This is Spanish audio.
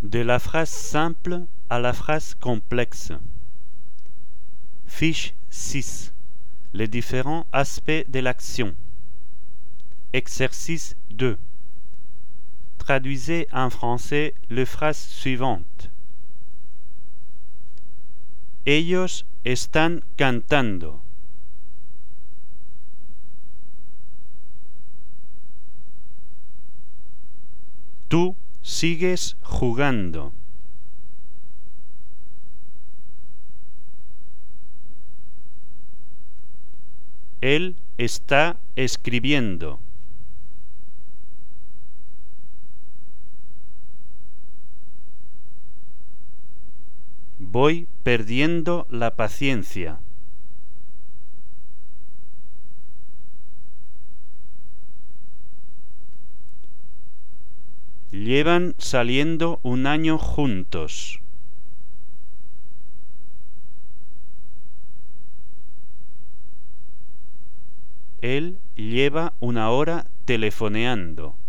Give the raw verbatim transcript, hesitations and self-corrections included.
De la phrase simple à la phrase complexe. Fiche six. Les différents aspects de l'action. Exercice deux. Traduisez en français les phrases suivantes. Ellos están cantando. Tú sigues jugando. Él está escribiendo. Voy perdiendo la paciencia. Llevan saliendo un año juntos. Él lleva una hora telefoneando.